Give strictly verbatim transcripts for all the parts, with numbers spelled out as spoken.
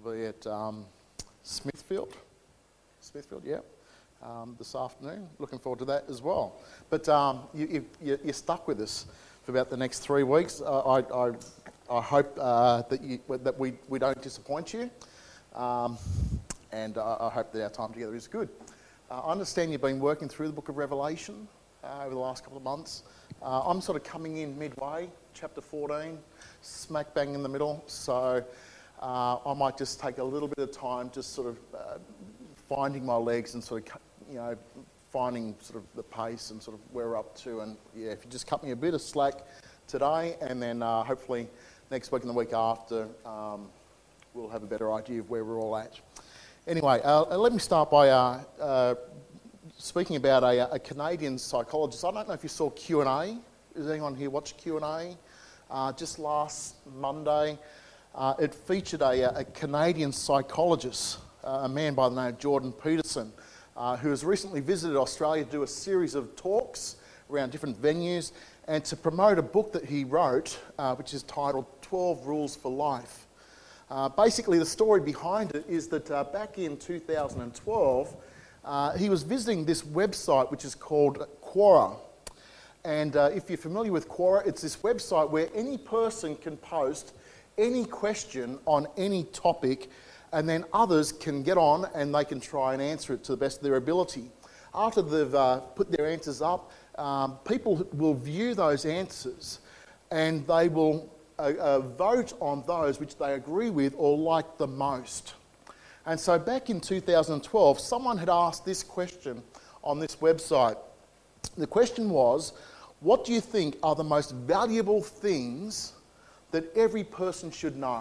be at um, Smithfield. Smithfield, yeah, um, this afternoon. Looking forward to that as well. But um, you, you, you're stuck with us for about the next three weeks. Uh, I, I, I hope uh, that, you, that we, we don't disappoint you, um, and I, I hope that our time together is good. Uh, I understand you've been working through the book of Revelation uh, over the last couple of months. Uh, I'm sort of coming in midway, chapter fourteen, smack bang in the middle, so uh, I might just take a little bit of time just sort of uh, finding my legs and sort of, you know, finding sort of the pace and sort of where we're up to. And yeah, if you just cut me a bit of slack today, and then uh, hopefully next week and the week after, um, we'll have a better idea of where we're all at. Anyway, uh, let me start by uh, uh, speaking about a, a Canadian psychologist. I don't know if you saw Q and A. Has anyone here watched Q and A? Uh, just last Monday, uh, it featured a, a Canadian psychologist, uh, a man by the name of Jordan Peterson, uh, who has recently visited Australia to do a series of talks around different venues and to promote a book that he wrote, uh, which is titled twelve Rules for Life. Uh, basically, the story behind it is that uh, back in two thousand twelve, uh, he was visiting this website which is called Quora. And uh, if you're familiar with Quora, it's this website where any person can post any question on any topic, and then others can get on and they can try and answer it to the best of their ability. After they've uh, put their answers up, um, people will view those answers and they will uh, uh, vote on those which they agree with or like the most. And so back in two thousand twelve, someone had asked this question on this website. The question was, what do you think are the most valuable things that every person should know?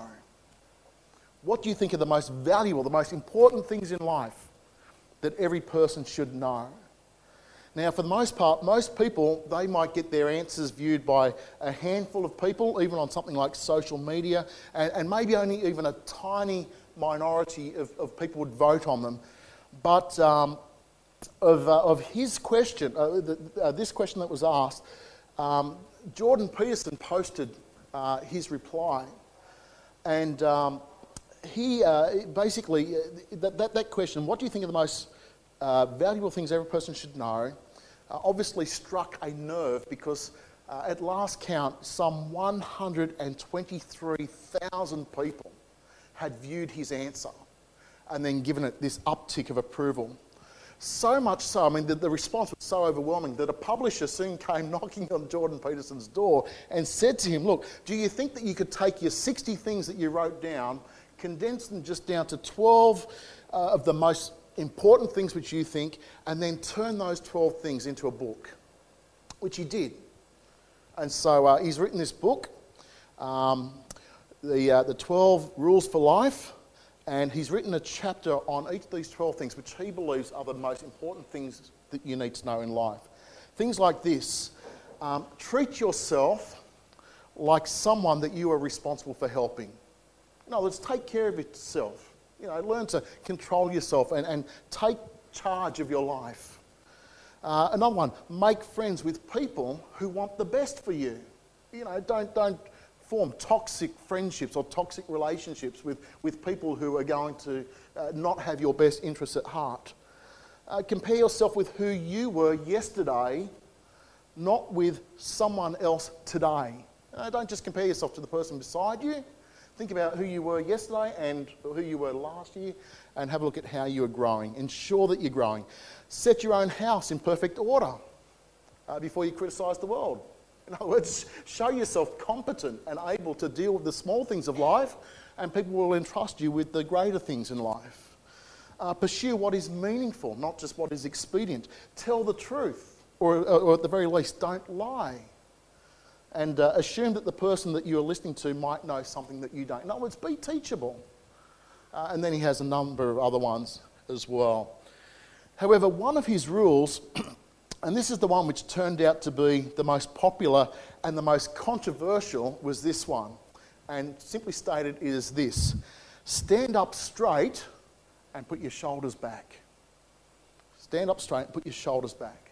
What do you think are the most valuable, the most important things in life that every person should know? Now, for the most part, most people, they might get their answers viewed by a handful of people, even on something like social media, and, and maybe only even a tiny minority of, of people would vote on them. But um, of, uh, of his question, uh, the, uh, this question that was asked, um, Jordan Peterson posted uh, his reply. And um, he uh, basically, uh, that, that, that question, what do you think are the most uh, valuable things every person should know, uh, obviously struck a nerve because uh, at last count, some one hundred twenty-three thousand people had viewed his answer and then given it this uptick of approval. So much so, I mean, the, the response was so overwhelming that a publisher soon came knocking on Jordan Peterson's door and said to him, look, do you think that you could take your sixty things that you wrote down, condense them just down to twelve uh, of the most important things which you think, and then turn those twelve things into a book? Which he did. And so uh, he's written this book, um, the, uh, the twelve Rules for Life, and he's written a chapter on each of these twelve things which he believes are the most important things that you need to know in life. Things like this: um, treat yourself like someone that you are responsible for helping. In other words, take care of yourself. You know, learn to control yourself and, and take charge of your life. Uh, another one: make friends with people who want the best for you. You know, don't don't form toxic friendships or toxic relationships with, with people who are going to uh, not have your best interests at heart. Uh, compare yourself with who you were yesterday, not with someone else today. Uh, don't just compare yourself to the person beside you. Think about who you were yesterday and who you were last year, and have a look at how you are growing. Ensure that you're growing. Set your own house in perfect order uh, before you criticise the world. In other words, show yourself competent and able to deal with the small things of life, and people will entrust you with the greater things in life. Uh, pursue what is meaningful, not just what is expedient. Tell the truth, or, or at the very least, don't lie. And uh, assume that the person that you're listening to might know something that you don't. In other words, be teachable. Uh, and then he has a number of other ones as well. However, one of his rules, and this is the one which turned out to be the most popular and the most controversial, was this one. And simply stated, it is this: stand up straight and put your shoulders back. Stand up straight and put your shoulders back.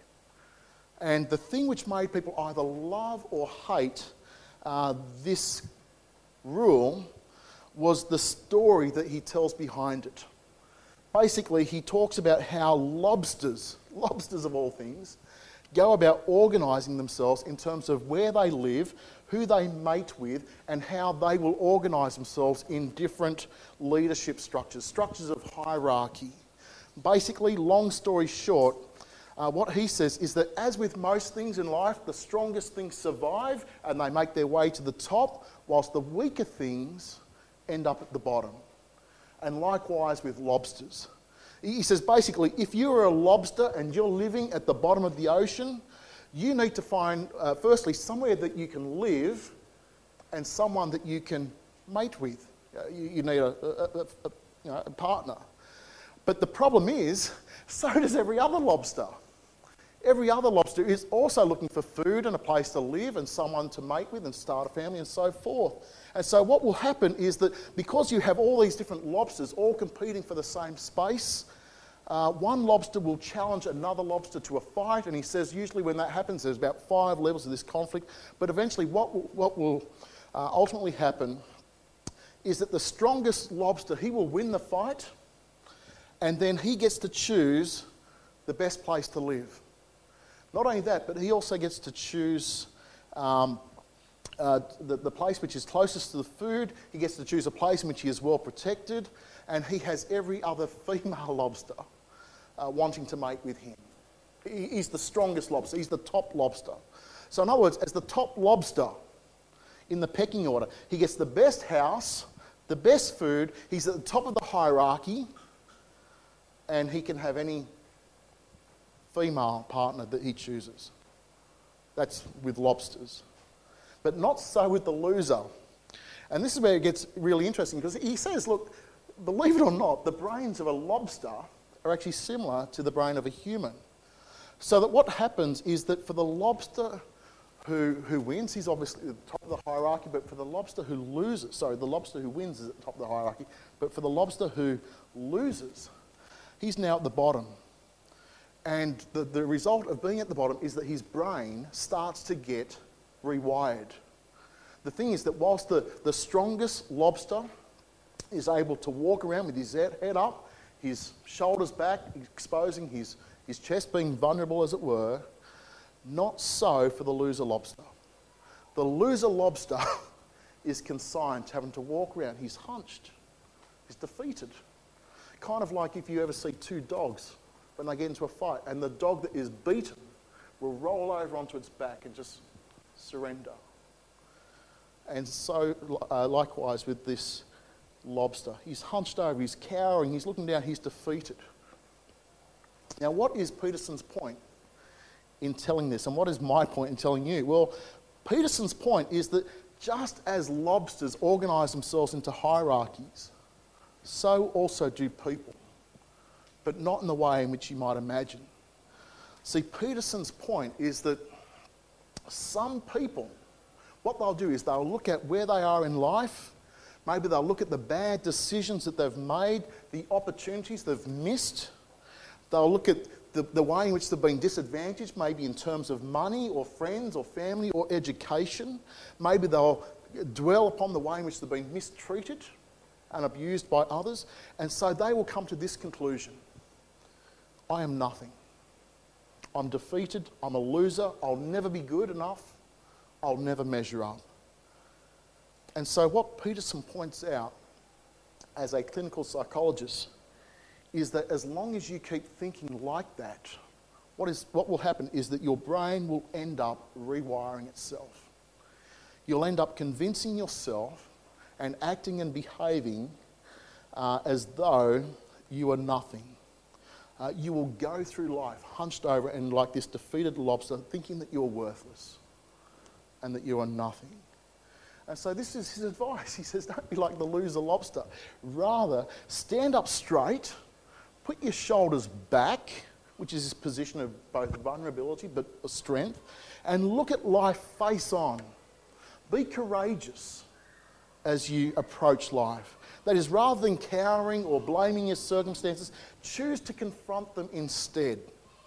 And the thing which made people either love or hate uh, this rule was the story that he tells behind it. Basically, he talks about how lobsters, lobsters of all things, go about organising themselves in terms of where they live, who they mate with, and how they will organise themselves in different leadership structures, structures of hierarchy. Basically, long story short, uh, what he says is that as with most things in life, the strongest things survive and they make their way to the top, whilst the weaker things end up at the bottom. And likewise with lobsters. He says basically, if you're a lobster and you're living at the bottom of the ocean, you need to find, uh, firstly, somewhere that you can live and someone that you can mate with. Uh, you, you need a, a, a, a, you know, a partner. But the problem is, so does every other lobster. Every other lobster is also looking for food and a place to live and someone to mate with and start a family and so forth. And so what will happen is that because you have all these different lobsters all competing for the same space, uh, one lobster will challenge another lobster to a fight, and he says usually when that happens there's about five levels of this conflict, but eventually what will, what will uh, ultimately happen is that the strongest lobster, he will win the fight, and then he gets to choose the best place to live. Not only that, but he also gets to choose um, uh, the, the place which is closest to the food. He gets to choose a place in which he is well protected, and he has every other female lobster uh, wanting to mate with him. He, he's the strongest lobster. He's the top lobster. So in other words, as the top lobster in the pecking order, he gets the best house, the best food, he's at the top of the hierarchy, and he can have any female partner that he chooses. That's with lobsters. But not so with the loser. And this is where it gets really interesting, because he says, look, believe it or not, the brains of a lobster are actually similar to the brain of a human. So that what happens is that for the lobster who, who wins, he's obviously at the top of the hierarchy, but for the lobster who loses, sorry, the lobster who wins is at the top of the hierarchy, but for the lobster who loses, he's now at the bottom. And the, the result of being at the bottom is that his brain starts to get rewired. The thing is that whilst the, the strongest lobster is able to walk around with his head, head up, his shoulders back, exposing his, his chest, being vulnerable as it were, not so for the loser lobster. The loser lobster is consigned to having to walk around. He's hunched. He's defeated. Kind of like if you ever see two dogs when they get into a fight, and the dog that is beaten will roll over onto its back and just surrender. And so uh, likewise with this lobster. He's hunched over, he's cowering, he's looking down, he's defeated. Now what is Peterson's point in telling this, and what is my point in telling you? Well, Peterson's point is that just as lobsters organise themselves into hierarchies, so also do people, but not in the way in which you might imagine. See, Peterson's point is that some people, what they'll do is they'll look at where they are in life, maybe they'll look at the bad decisions that they've made, the opportunities they've missed, they'll look at the, the way in which they've been disadvantaged, maybe in terms of money or friends or family or education, maybe they'll dwell upon the way in which they've been mistreated and abused by others, and so they will come to this conclusion: I am nothing. I'm defeated, I'm a loser, I'll never be good enough, I'll never measure up. And so what Peterson points out as a clinical psychologist is that as long as you keep thinking like that, what is what will happen is that your brain will end up rewiring itself. You'll end up convincing yourself and acting and behaving uh, as though you are nothing. Uh, you will go through life hunched over and like this defeated lobster, thinking that you're worthless and that you are nothing. And so this is his advice. He says, don't be like the loser lobster. Rather, stand up straight, put your shoulders back, which is his position of both vulnerability but strength, and look at life face on. Be courageous as you approach life. That is, rather than cowering or blaming your circumstances, choose to confront them instead.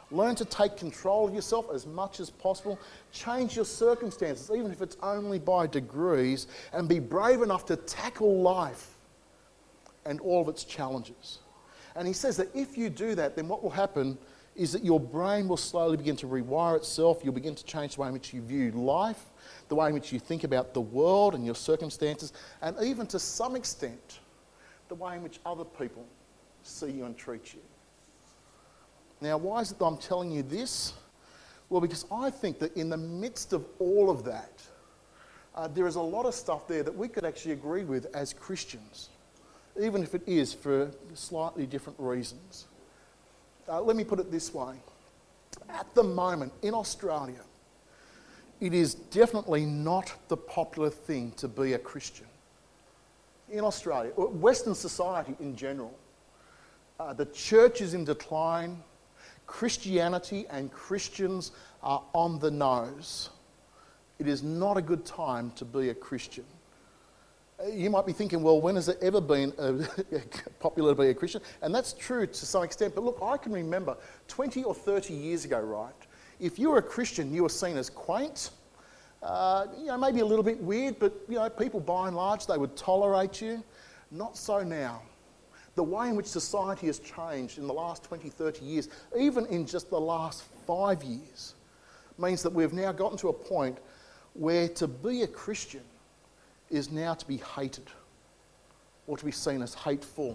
Learn to take control of yourself as much as possible. Change your circumstances, even if it's only by degrees, and be brave enough to tackle life and all of its challenges. And he says that if you do that, then what will happen is that your brain will slowly begin to rewire itself. You'll begin to change the way in which you view life, the way in which you think about the world and your circumstances, and even to some extent, the way in which other people see you and treat you. Now, why is it that I'm telling you this? Well, because I think that in the midst of all of that, uh, there is a lot of stuff there that we could actually agree with as Christians, even if it is for slightly different reasons. Uh, let me put it this way. At the moment, in Australia, it is definitely not the popular thing to be a Christian. In Australia, Western society in general, uh, the church is in decline. Christianity and Christians are on the nose. It is not a good time to be a Christian. You might be thinking, well, when has it ever been uh, popular to be a Christian? And that's true to some extent. But look, I can remember twenty or thirty years ago, right? If you were a Christian, you were seen as quaint, uh, you know, maybe a little bit weird, but you know, people by and large, they would tolerate you. Not so now. The way in which society has changed in the last twenty, thirty years, even in just the last five years, means that we've now gotten to a point where to be a Christian is now to be hated or to be seen as hateful.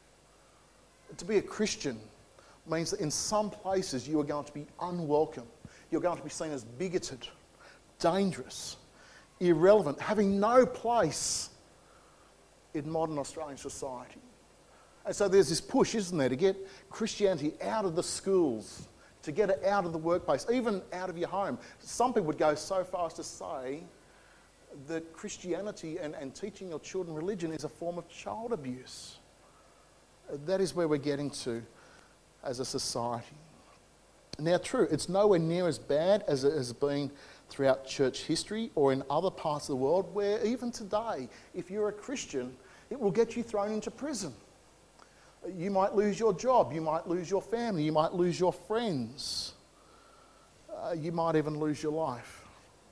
To be a Christian means that in some places you are going to be unwelcome. You're going to be seen as bigoted, dangerous, irrelevant, having no place in modern Australian society. And so there's this push, isn't there, to get Christianity out of the schools, to get it out of the workplace, even out of your home. Some people would go so far as to say that Christianity and, and teaching your children religion is a form of child abuse. That is where we're getting to as a society. Now, true, it's nowhere near as bad as it has been throughout church history or in other parts of the world, where even today, if you're a Christian, it will get you thrown into prison. You might lose your job, you might lose your family, you might lose your friends, uh, you might even lose your life.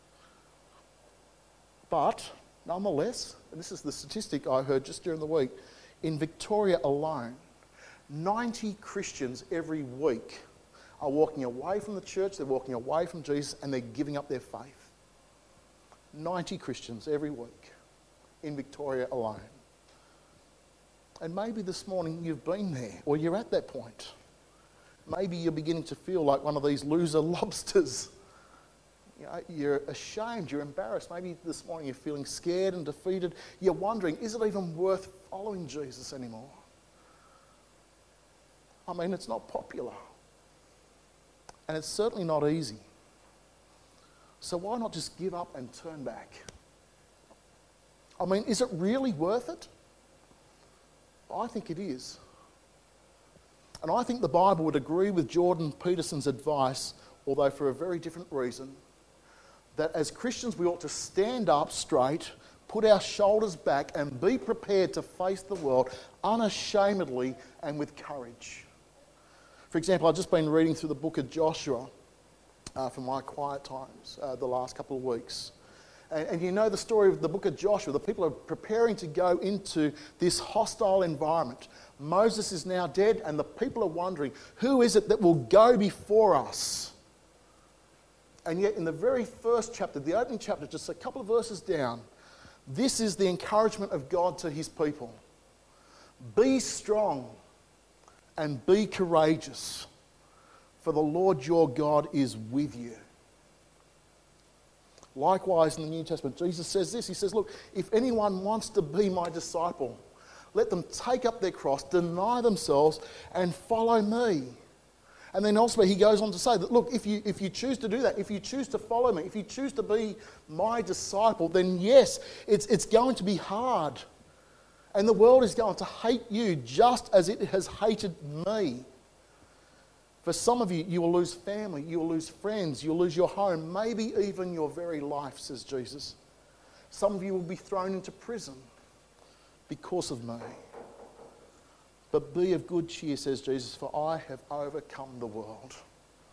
But, nonetheless, and this is the statistic I heard just during the week, in Victoria alone, ninety Christians every week are walking away from the church, they're walking away from Jesus, and they're giving up their faith. ninety Christians every week in Victoria alone. And maybe this morning you've been there, or you're at that point. Maybe you're beginning to feel like one of these loser lobsters. You know, you're ashamed, you're embarrassed. Maybe this morning you're feeling scared and defeated. You're wondering, is it even worth following Jesus anymore? I mean, it's not popular. And it's certainly not easy. So why not just give up and turn back? I mean, is it really worth it? I think it is. And I think the Bible would agree with Jordan Peterson's advice, although for a very different reason, that as Christians we ought to stand up straight, put our shoulders back and be prepared to face the world unashamedly and with courage. For example, I've just been reading through the book of Joshua uh, for my quiet times uh, the last couple of weeks. And, and you know the story of the book of Joshua. The people are preparing to go into this hostile environment. Moses is now dead and the people are wondering, who is it that will go before us? And yet in the very first chapter, the opening chapter, just a couple of verses down, this is the encouragement of God to his people. Be strong and be courageous, for the Lord your God is with you. Likewise, in the New Testament, Jesus says this. He says, look, if anyone wants to be my disciple, let them take up their cross, deny themselves, and follow me. And then elsewhere, he goes on to say that, look, if you, if you choose to do that, if you choose to follow me, if you choose to be my disciple, then yes, it's, it's going to be hard. And the world is going to hate you just as it has hated me. For some of you, you will lose family, you will lose friends, you'll lose your home, maybe even your very life, says Jesus. Some of you will be thrown into prison because of me. But be of good cheer, says Jesus, for I have overcome the world.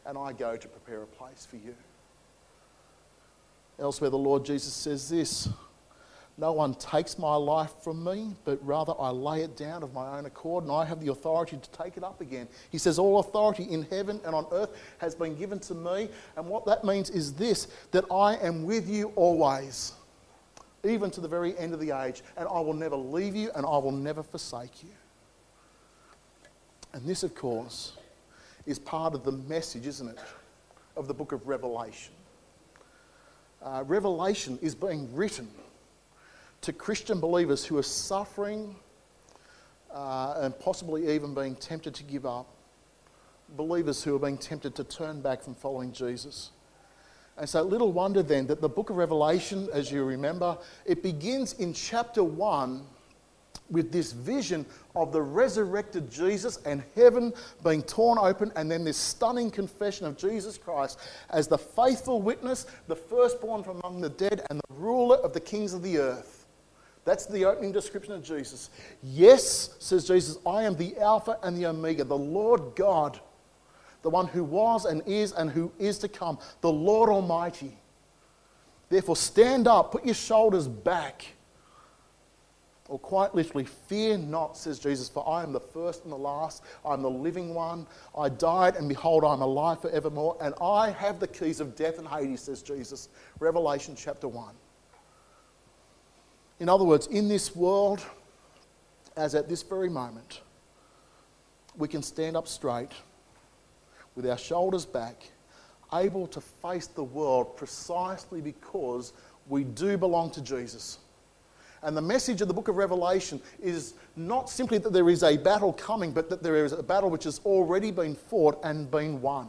and I go to prepare a place for you. Elsewhere, the Lord Jesus says this, no one takes my life from me, but rather I lay it down of my own accord, and I have the authority to take it up again. He says, all authority in heaven and on earth has been given to me. And what that means is this, that I am with you always, even to the very end of the age, and I will never leave you and I will never forsake you. And this, of course, is part of the message, isn't it, of the book of Revelation. Uh, Revelation is being written to Christian believers who are suffering uh, and possibly even being tempted to give up. Believers who are being tempted to turn back from following Jesus. And so little wonder then that the book of Revelation, as you remember, it begins in chapter one with this vision of the resurrected Jesus and heaven being torn open, and then this stunning confession of Jesus Christ as the faithful witness, the firstborn from among the dead, and the ruler of the kings of the earth. That's the opening description of Jesus. Yes, says Jesus, I am the Alpha and the Omega, the Lord God, the one who was and is and who is to come, the Lord Almighty. Therefore stand up, put your shoulders back. Or quite literally, fear not, says Jesus, for I am the first and the last. I am the living one. I died, and behold, I am alive forevermore. And I have the keys of death and Hades, says Jesus. Revelation chapter one. In other words, in this world, as at this very moment, we can stand up straight, with our shoulders back, able to face the world precisely because we do belong to Jesus. And the message of the book of Revelation is not simply that there is a battle coming, but that there is a battle which has already been fought and been won.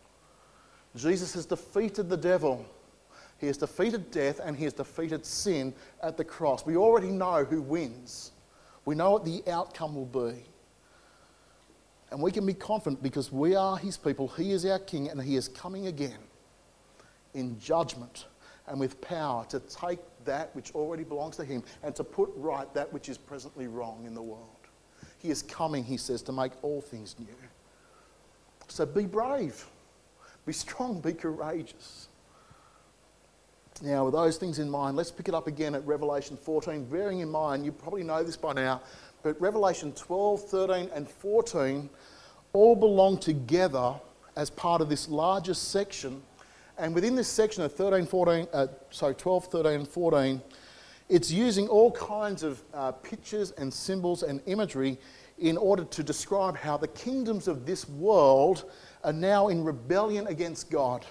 Jesus has defeated the devil. He has defeated death and he has defeated sin at the cross. We already know who wins. We know what the outcome will be. And we can be confident because we are his people. He is our king and he is coming again in judgment and with power to take that which already belongs to him and to put right that which is presently wrong in the world. He is coming, he says, to make all things new. So be brave, be strong, be courageous. Now, with those things in mind, let's pick it up again at Revelation fourteen, bearing in mind, you probably know this by now, but Revelation twelve, thirteen and fourteen all belong together as part of this larger section. And within this section of thirteen, fourteen, uh, sorry, twelve, thirteen and fourteen, it's using all kinds of uh, pictures and symbols and imagery in order to describe how the kingdoms of this world are now in rebellion against God.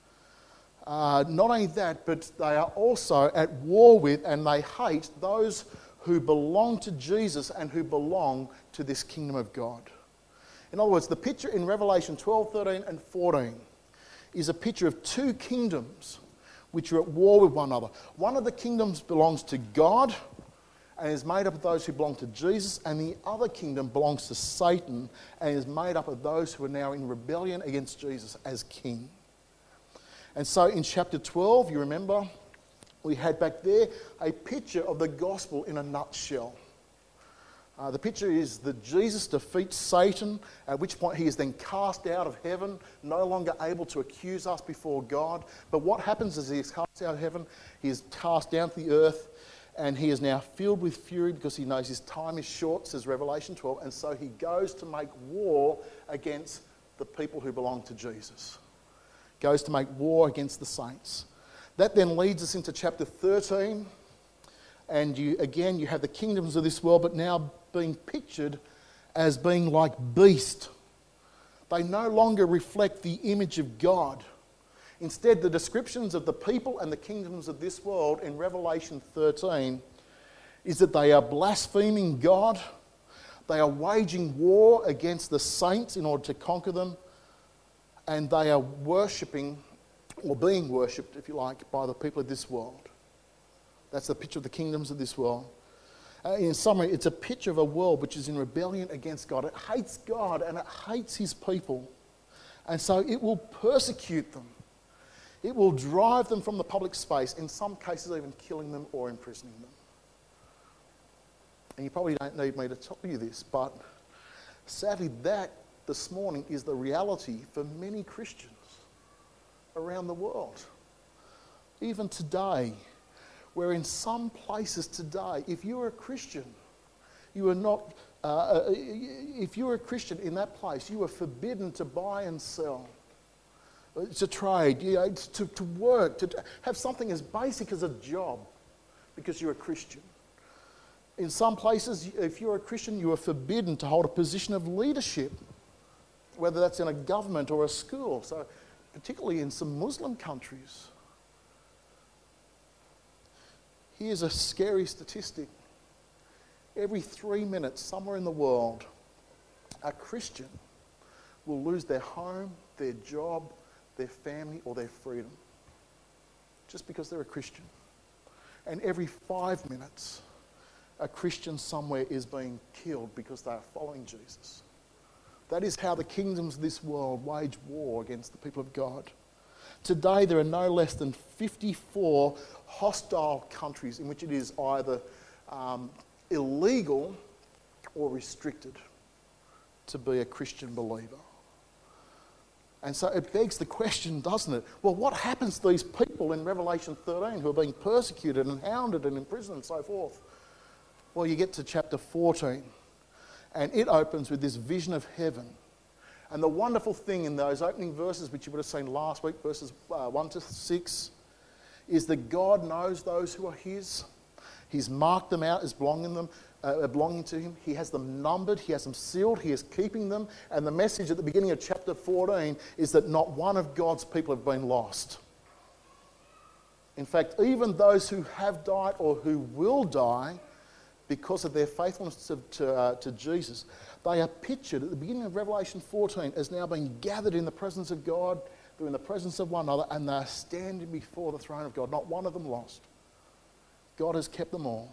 Uh, not only that, but they are also at war with and they hate those who belong to Jesus and who belong to this kingdom of God. In other words, the picture in Revelation twelve, thirteen and fourteen is a picture of two kingdoms which are at war with one another. One of the kingdoms belongs to God and is made up of those who belong to Jesus, and the other kingdom belongs to Satan and is made up of those who are now in rebellion against Jesus as king. And so in chapter twelve, you remember, we had back there a picture of the gospel in a nutshell. Uh, the picture is that Jesus defeats Satan, at which point he is then cast out of heaven, no longer able to accuse us before God. But what happens is he is cast out of heaven, he is cast down to the earth, and he is now filled with fury because he knows his time is short, says Revelation twelve, and so he goes to make war against the people who belong to Jesus. Goes to make war against the saints. That then leads us into chapter thirteen, and you again you have the kingdoms of this world, but now being pictured as being like beast. They no longer reflect the image of God. Instead, the descriptions of the people and the kingdoms of this world in Revelation thirteen is that they are blaspheming God, they are waging war against the saints in order to conquer them, and they are worshipping, or being worshipped, if you like, by the people of this world. That's the picture of the kingdoms of this world. Uh, in summary, it's a picture of a world which is in rebellion against God. It hates God and it hates his people. And so it will persecute them. It will drive them from the public space, in some cases even killing them or imprisoning them. And you probably don't need me to tell you this, but sadly that this morning is the reality for many Christians around the world. Even today, where in some places today, if you're a Christian, you are not, uh, if you're a Christian in that place, you are forbidden to buy and sell, to trade, you know, to, to work, to have something as basic as a job because you're a Christian. In some places, if you're a Christian, you are forbidden to hold a position of leadership, whether that's in a government or a school. So, particularly in some Muslim countries. Here's a scary statistic. Every three minutes, somewhere in the world, a Christian will lose their home, their job, their family, or their freedom, just because they're a Christian. And every five minutes, a Christian somewhere is being killed because they are following Jesus. That is how the kingdoms of this world wage war against the people of God. Today, there are no less than fifty-four hostile countries in which it is either um, illegal or restricted to be a Christian believer. And so it begs the question, doesn't it? Well, what happens to these people in Revelation thirteen who are being persecuted and hounded and imprisoned and so forth? Well, you get to chapter fourteen, and it opens with this vision of heaven. And the wonderful thing in those opening verses, which you would have seen last week, verses uh, one to six, is that God knows those who are his. He's marked them out as belonging them, uh, belonging to him. He has them numbered. He has them sealed. He is keeping them. And the message at the beginning of chapter fourteen is that not one of God's people have been lost. In fact, even those who have died or who will die because of their faithfulness to, to, uh, to Jesus, they are pictured at the beginning of Revelation fourteen as now being gathered in the presence of God. They're in the presence of one another, and they are standing before the throne of God. Not one of them lost. God has kept them all.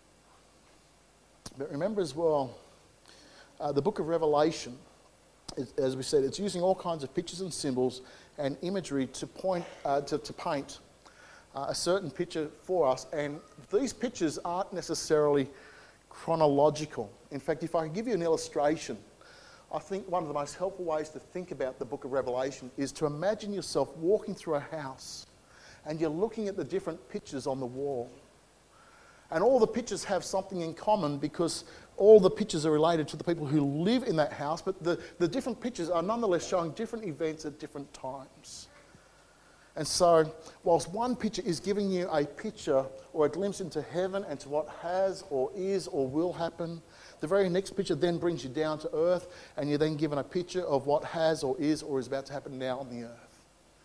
But remember as well, uh, the book of Revelation, is, as we said, it's using all kinds of pictures and symbols and imagery to point, uh, to, to paint uh, a certain picture for us. And these pictures aren't necessarily chronological. In fact, if I could give you an illustration, I think one of the most helpful ways to think about the book of Revelation is to imagine yourself walking through a house and you're looking at the different pictures on the wall. And all the pictures have something in common because all the pictures are related to the people who live in that house, but the, the different pictures are nonetheless showing different events at different times. And so, whilst one picture is giving you a picture or a glimpse into heaven and to what has or is or will happen, the very next picture then brings you down to earth, and you're then given a picture of what has or is or is about to happen now on the earth.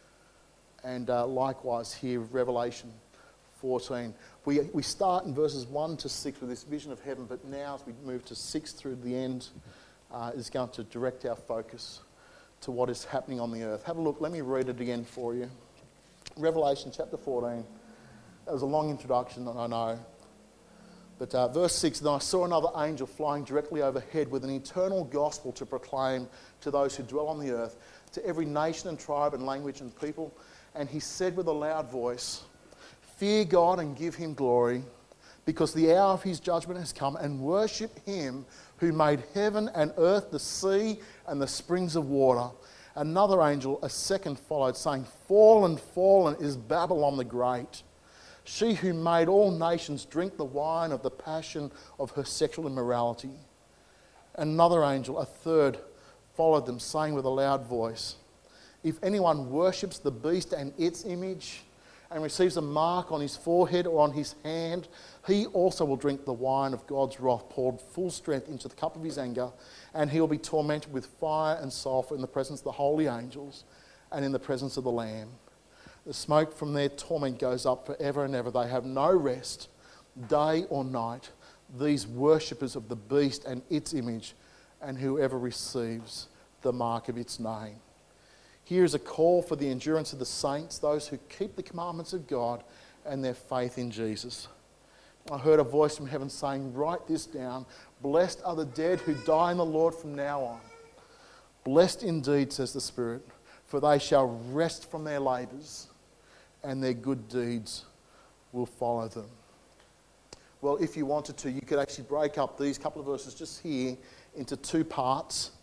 And uh, likewise here, Revelation fourteen. We, we start in verses one to six with this vision of heaven, but now as we move to six through the end, uh, is going to direct our focus to what is happening on the earth. Have a look. Let me read it again for you. Revelation chapter fourteen. That was a long introduction, I know. But uh, verse six, then I saw another angel flying directly overhead with an eternal gospel to proclaim to those who dwell on the earth, to every nation and tribe and language and people. And he said with a loud voice, fear God and give him glory, because the hour of his judgment has come, and worship him who made heaven and earth, the sea and the springs of water. Another angel, a second, followed, saying, fallen, fallen is Babylon the Great. She who made all nations drink the wine of the passion of her sexual immorality. Another angel, a third, followed them, saying with a loud voice, if anyone worships the beast and its image and receives a mark on his forehead or on his hand, he also will drink the wine of God's wrath, poured full strength into the cup of his anger, and he will be tormented with fire and sulphur in the presence of the holy angels and in the presence of the Lamb. The smoke from their torment goes up forever and ever. They have no rest, day or night, these worshippers of the beast and its image, and whoever receives the mark of its name. Here is a call for the endurance of the saints, those who keep the commandments of God and their faith in Jesus. I heard a voice from heaven saying, write this down. Blessed are the dead who die in the Lord from now on. Blessed indeed, says the Spirit, for they shall rest from their labours, and their good deeds will follow them. Well, if you wanted to, you could actually break up these couple of verses just here into two parts.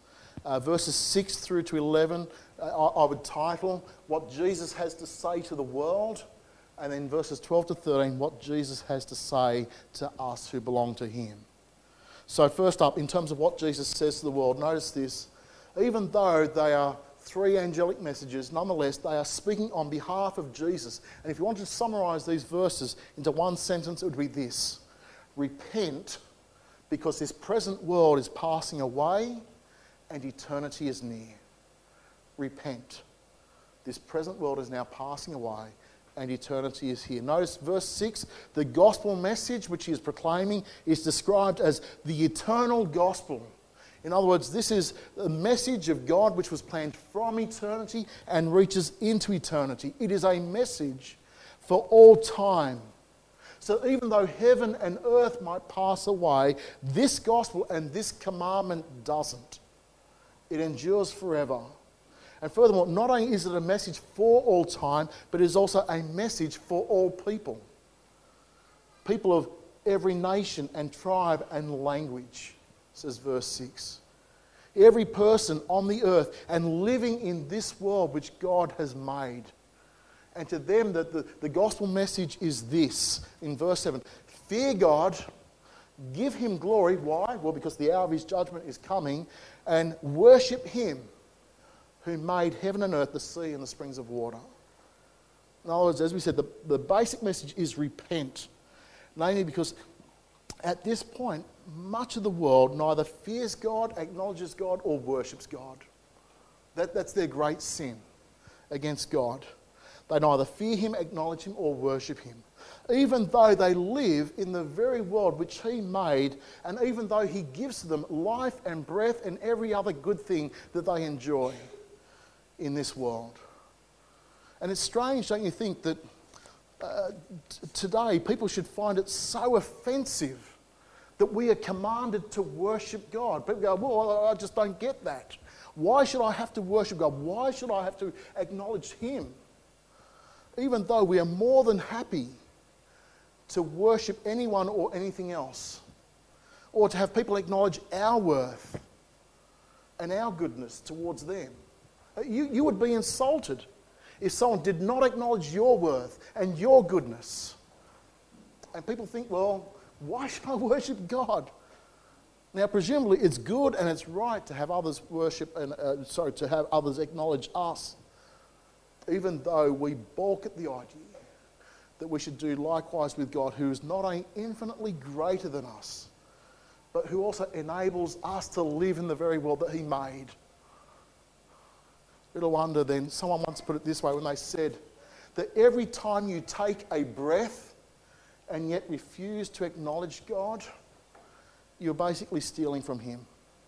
Uh, verses six through to eleven, uh, I, I would title What Jesus Has to Say to the World. And then verses twelve to thirteen, What Jesus Has to Say to us who belong to him. So first up, in terms of what Jesus says to the world, notice this. Even though they are three angelic messages, nonetheless, they are speaking on behalf of Jesus. And if you wanted to summarise these verses into one sentence, it would be this. Repent, because this present world is passing away and eternity is near. Repent. This present world is now passing away and eternity is here. Notice verse six, the gospel message which he is proclaiming is described as the eternal gospel. In other words, this is the message of God which was planned from eternity and reaches into eternity. It is a message for all time. So even though heaven and earth might pass away, this gospel and this commandment doesn't. It endures forever. And furthermore, not only is it a message for all time, but it is also a message for all people. People of every nation and tribe and language, says verse six. Every person on the earth and living in this world which God has made. And to them, the, the, the gospel message is this, in verse seven. Fear God, give him glory. Why? Well, because the hour of his judgment is coming. And worship him who made heaven and earth, the sea and the springs of water. In other words, as we said, the, the basic message is repent. Namely because at this point, much of the world neither fears God, acknowledges God, or worships God. That, that's their great sin against God. They neither fear him, acknowledge him, or worship him. Even though they live in the very world which he made, and even though he gives to them life and breath and every other good thing that they enjoy in this world. And it's strange, don't you think, that uh, t- today people should find it so offensive that we are commanded to worship God. People go, well, I just don't get that. Why should I have to worship God? Why should I have to acknowledge him? Even though we are more than happy to worship anyone or anything else, or to have people acknowledge our worth and our goodness towards them. You, you would be insulted if someone did not acknowledge your worth and your goodness. And people think, well, why should I worship God? Now, presumably, it's good and it's right to have others worship and uh, sorry, to have others acknowledge us, even though we balk at the idea that we should do likewise with God, who is not only infinitely greater than us, but who also enables us to live in the very world that he made. Little wonder then, someone once put it this way when they said that every time you take a breath and yet refuse to acknowledge God, you're basically stealing from him.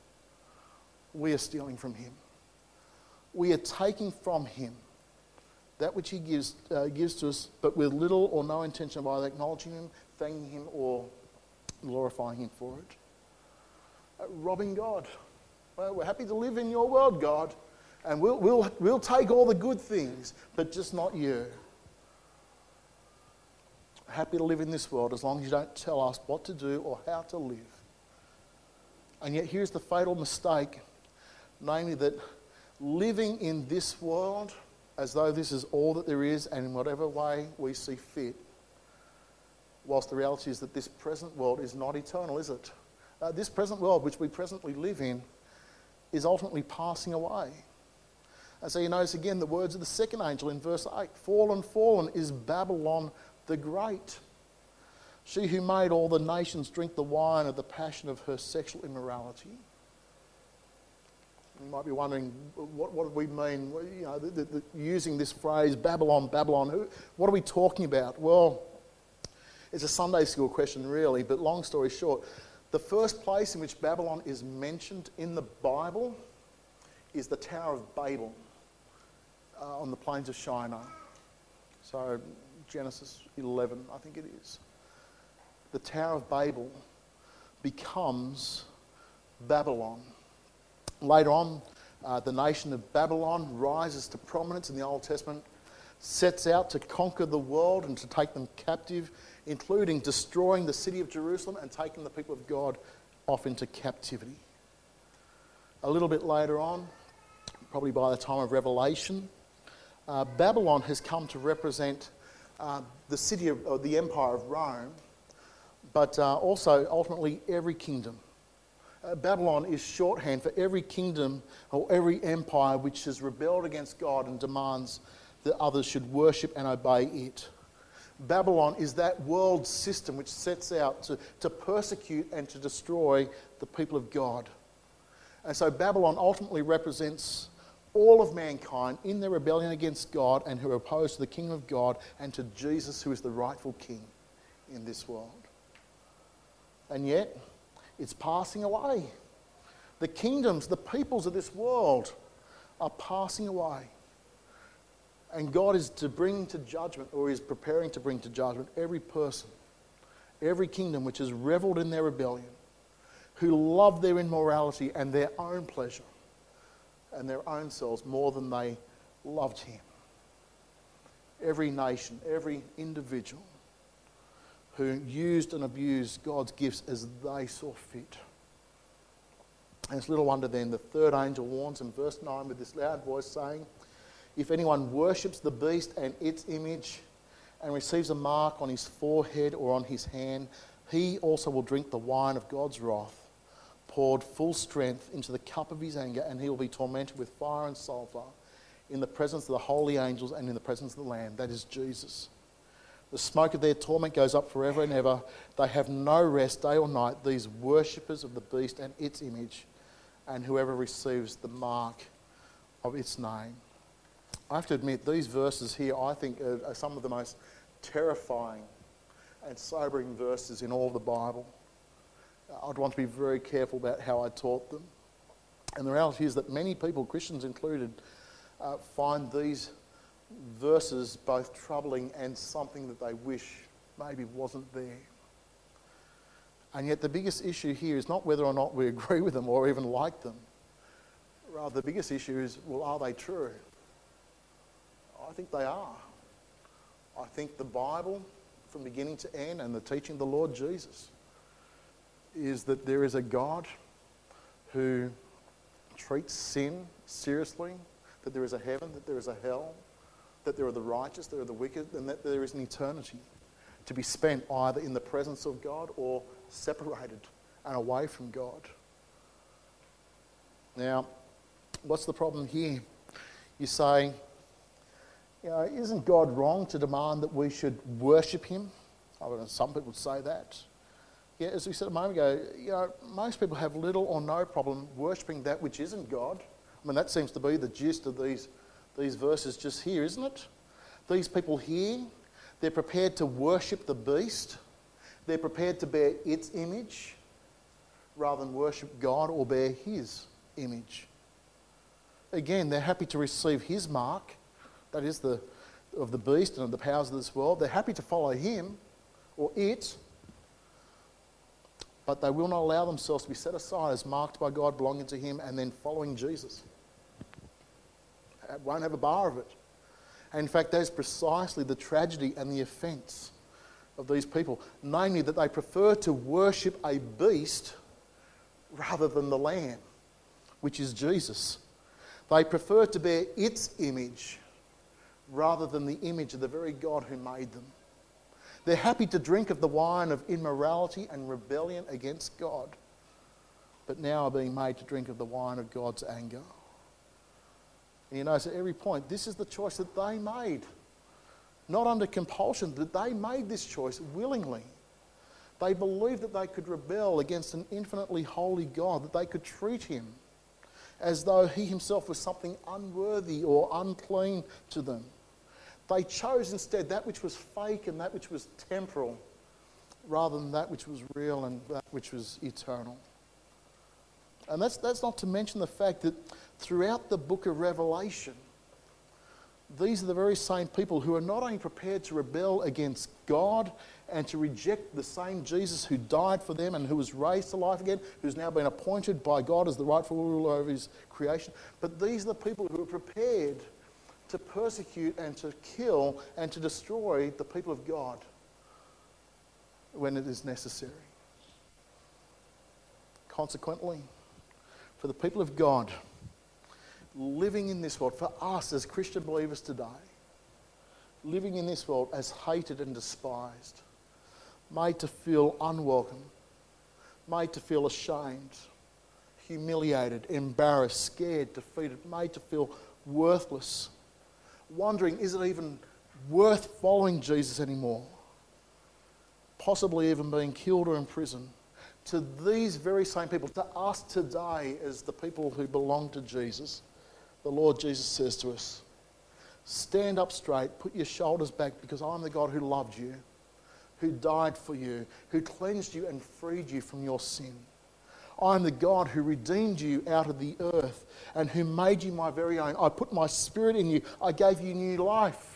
We are stealing from him. We are taking from him that which he gives uh, gives to us, but with little or no intention of either acknowledging him, thanking him, or glorifying him for it. Uh, robbing God. Well, we're happy to live in your world, God, and we'll, we'll, we'll take all the good things, but just not you. Happy to live in this world as long as you don't tell us what to do or how to live. And yet here's the fatal mistake, namely that living in this world as though this is all that there is and in whatever way we see fit, whilst the reality is that this present world is not eternal, is it? Uh, this present world which we presently live in is ultimately passing away. And so you notice again the words of the second angel in verse eight. Fallen, fallen is Babylon the Great. She who made all the nations drink the wine of the passion of her sexual immorality. You might be wondering, what, what do we mean, you know, the, the, the, using this phrase, Babylon, Babylon, who, what are we talking about? Well, it's a Sunday school question really, but long story short, the first place in which Babylon is mentioned in the Bible is the Tower of Babel uh, on the plains of Shinar. So Genesis eleven, I think it is. The Tower of Babel becomes Babylon. Later on, uh, the nation of Babylon rises to prominence in the Old Testament, sets out to conquer the world and to take them captive, including destroying the city of Jerusalem and taking the people of God off into captivity. a little bit later on, probably by the time of Revelation, uh, Babylon has come to represent uh, the city of, or the empire of Rome, but uh, also ultimately every kingdom. Uh, Babylon is shorthand for every kingdom or every empire which has rebelled against God and demands that others should worship and obey it. Babylon is that world system which sets out to, to persecute and to destroy the people of God. And so Babylon ultimately represents all of mankind in their rebellion against God and who are opposed to the kingdom of God and to Jesus, who is the rightful king in this world. And yet, it's passing away. The kingdoms, the peoples of this world are passing away. And God is to bring to judgment, or is preparing to bring to judgment, every person, every kingdom which has revelled in their rebellion, who love their immorality and their own pleasure and their own selves more than they loved him. Every nation, every individual who used and abused God's gifts as they saw fit. And it's little wonder then the third angel warns in verse nine with this loud voice saying, if anyone worships the beast and its image and receives a mark on his forehead or on his hand, he also will drink the wine of God's wrath, poured full strength into the cup of his anger, and he will be tormented with fire and sulphur in the presence of the holy angels and in the presence of the Lamb. That is Jesus. The smoke of their torment goes up forever and ever. They have no rest day or night, these worshippers of the beast and its image, and whoever receives the mark of its name. I have to admit, these verses here, I think, are, are some of the most terrifying and sobering verses in all of the Bible. I'd want to be very careful about how I taught them. And the reality is that many people, Christians included, uh, find these verses both troubling and something that they wish maybe wasn't there. And yet the biggest issue here is not whether or not we agree with them or even like them. Rather, the biggest issue is, well, are they true? I think they are. I think the Bible, from beginning to end, and the teaching of the Lord Jesus, is that there is a God who treats sin seriously, that there is a heaven, that there is a hell, that there are the righteous, there are the wicked, and that there is an eternity to be spent either in the presence of God or separated and away from God. Now, what's the problem here? You say, you know, isn't God wrong to demand that we should worship him? I don't know, some people say that. Yeah, as we said a moment ago, you know, most people have little or no problem worshipping that which isn't God. I mean, that seems to be the gist of these, these verses just here, isn't it? These people here, they're prepared to worship the beast. They're prepared to bear its image rather than worship God or bear his image. Again, they're happy to receive his mark, that is the of the beast and of the powers of this world. They're happy to follow him or it, but they will not allow themselves to be set aside as marked by God, belonging to him, and then following Jesus. It won't have a bar of it. And in fact, that is precisely the tragedy and the offence of these people, namely that they prefer to worship a beast rather than the Lamb, which is Jesus. They prefer to bear its image rather than the image of the very God who made them. They're happy to drink of the wine of immorality and rebellion against God, but now are being made to drink of the wine of God's anger. And you notice at every point, this is the choice that they made. Not under compulsion, but they made this choice willingly. They believed that they could rebel against an infinitely holy God, that they could treat him as though he himself was something unworthy or unclean to them. They chose instead that which was fake and that which was temporal, rather than that which was real and that which was eternal. And that's, that's not to mention the fact that throughout the book of Revelation, these are the very same people who are not only prepared to rebel against God and to reject the same Jesus who died for them and who was raised to life again, who's now been appointed by God as the rightful ruler over his creation, but these are the people who are prepared to persecute and to kill and to destroy the people of God when it is necessary. Consequently, for the people of God living in this world, for us as Christian believers today, living in this world as hated and despised, made to feel unwelcome, made to feel ashamed, humiliated, embarrassed, scared, defeated, made to feel worthless, wondering, is it even worth following Jesus anymore? Possibly even being killed or imprisoned. To these very same people, to us today as the people who belong to Jesus, the Lord Jesus says to us, stand up straight, put your shoulders back, because I'm the God who loved you, who died for you, who cleansed you and freed you from your sin. I'm the God who redeemed you out of the earth and who made you my very own. I put my spirit in you. I gave you new life.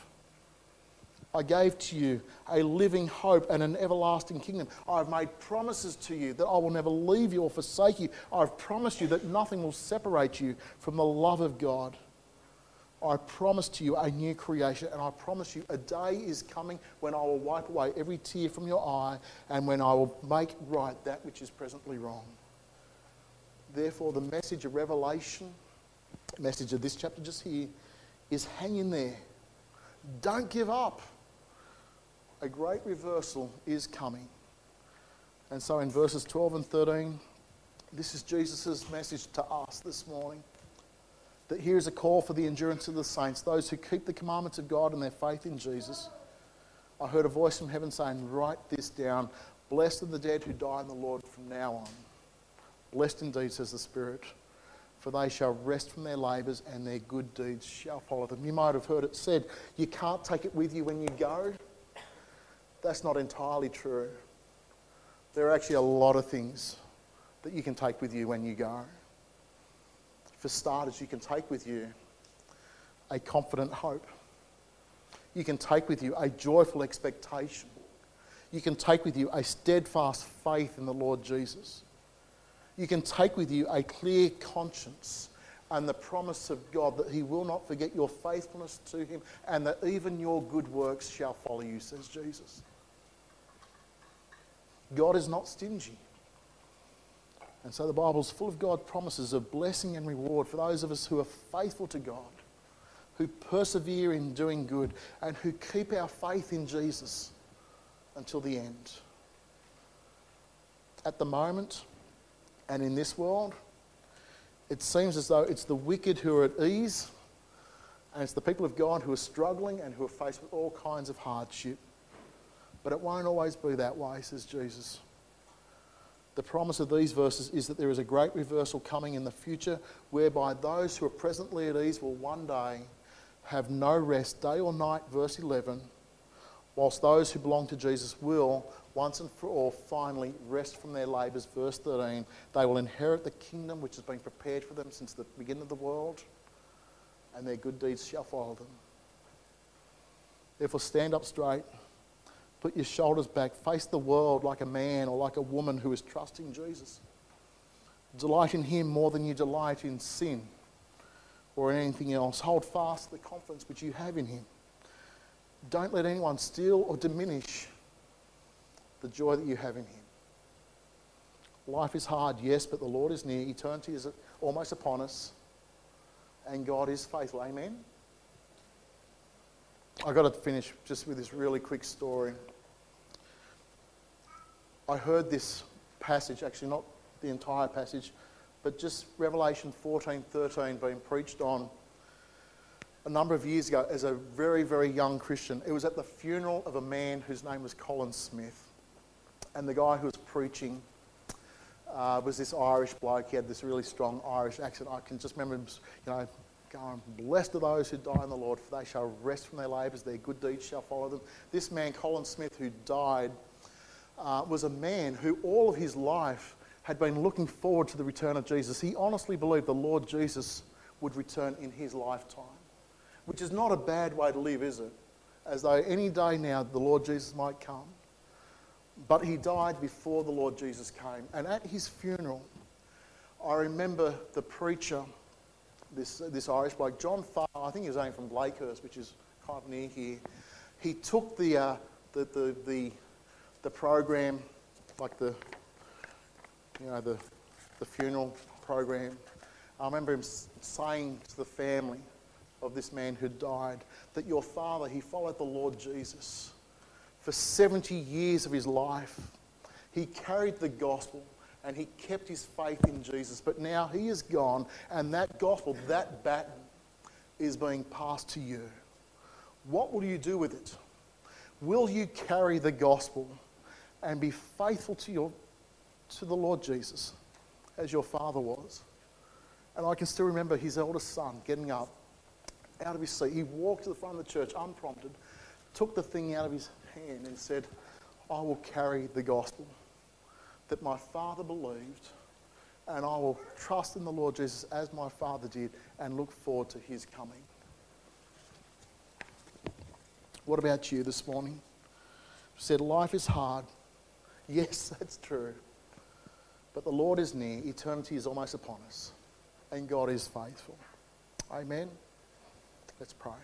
I gave to you a living hope and an everlasting kingdom. I've made promises to you that I will never leave you or forsake you. I've promised you that nothing will separate you from the love of God. I promise to you a new creation, and I promise you a day is coming when I will wipe away every tear from your eye and when I will make right that which is presently wrong. Therefore, the message of Revelation, message of this chapter just here, is hang in there. Don't give up. A great reversal is coming. And so in verses twelve and thirteen, this is Jesus' message to us this morning. That here is a call for the endurance of the saints, those who keep the commandments of God and their faith in Jesus. I heard a voice from heaven saying, write this down. Blessed are the dead who die in the Lord from now on. Blessed indeed, says the Spirit, for they shall rest from their labours and their good deeds shall follow them. You might have heard it said, you can't take it with you when you go. That's not entirely true. There are actually a lot of things that you can take with you when you go. For starters, you can take with you a confident hope. You can take with you a joyful expectation. You can take with you a steadfast faith in the Lord Jesus. You can take with you a clear conscience and the promise of God that he will not forget your faithfulness to him and that even your good works shall follow you, says Jesus. God is not stingy. And so the Bible's full of God's promises of blessing and reward for those of us who are faithful to God, who persevere in doing good, and who keep our faith in Jesus until the end. At the moment, and in this world, it seems as though it's the wicked who are at ease, and it's the people of God who are struggling and who are faced with all kinds of hardship. But it won't always be that way, says Jesus. The promise of these verses is that there is a great reversal coming in the future whereby those who are presently at ease will one day have no rest, day or night, verse eleven, whilst those who belong to Jesus will, once and for all, finally rest from their labours, verse thirteen. They will inherit the kingdom which has been prepared for them since the beginning of the world, and their good deeds shall follow them. Therefore, stand up straight. Put your shoulders back. Face the world like a man or like a woman who is trusting Jesus. Delight in him more than you delight in sin or in anything else. Hold fast the confidence which you have in him. Don't let anyone steal or diminish the joy that you have in him. Life is hard, yes, but the Lord is near. Eternity is almost upon us. And God is faithful. Amen? I've got to finish just with this really quick story. I heard this passage, actually not the entire passage, but just Revelation fourteen thirteen being preached on a number of years ago as a very, very young Christian. It was at the funeral of a man whose name was Colin Smith. And the guy who was preaching uh, was this Irish bloke. He had this really strong Irish accent. I can just remember him, you know, going, blessed are those who die in the Lord, for they shall rest from their labours, their good deeds shall follow them. This man, Colin Smith, who died, uh, was a man who all of his life had been looking forward to the return of Jesus. He honestly believed the Lord Jesus would return in his lifetime, which is not a bad way to live, is it? As though any day now the Lord Jesus might come. But he died before the Lord Jesus came. And at his funeral, I remember the preacher, this this Irish bloke, John Farr, I think he was only from Blakehurst, which is kind of near here. He took the uh, the, the the the program, like the you know the the funeral program, I remember him saying to the family of this man who died that your father, he followed the Lord Jesus for seventy years of his life. He carried the gospel and he kept his faith in Jesus. But now he is gone, and that gospel, that baton, is being passed to you. What will you do with it? Will you carry the gospel and be faithful to your to the Lord Jesus as your father was? And I can still remember his eldest son getting up out of his seat. He walked to the front of the church unprompted, took the thing out of his hand and said, I will carry the gospel that my father believed, and I will trust in the Lord Jesus as my father did and look forward to his coming. What about you this morning? You said life is hard. Yes, that's true. But the Lord is near. Eternity is almost upon us. And God is faithful. Amen. Let's pray.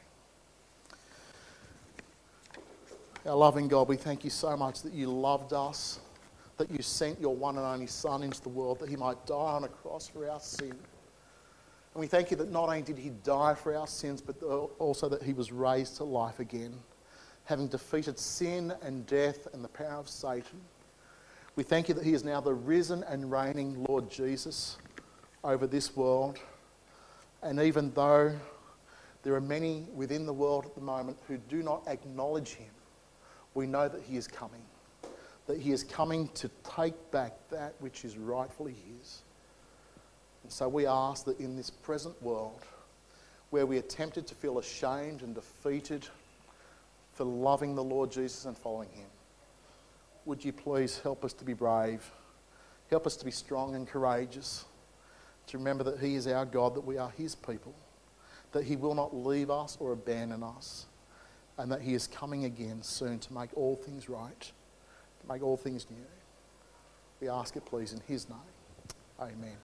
Our loving God, we thank you so much that you loved us, that you sent your one and only Son into the world that he might die on a cross for our sin. And we thank you that not only did he die for our sins, but also that he was raised to life again, having defeated sin and death and the power of Satan. We thank you that he is now the risen and reigning Lord Jesus over this world. And even though there are many within the world at the moment who do not acknowledge him, we know that he is coming, that he is coming to take back that which is rightfully his. And so we ask that in this present world, where we are tempted to feel ashamed and defeated for loving the Lord Jesus and following him, would you please help us to be brave, help us to be strong and courageous, to remember that he is our God, that we are his people, that he will not leave us or abandon us, and that he is coming again soon to make all things right, to make all things new. We ask it, please, in his name. Amen.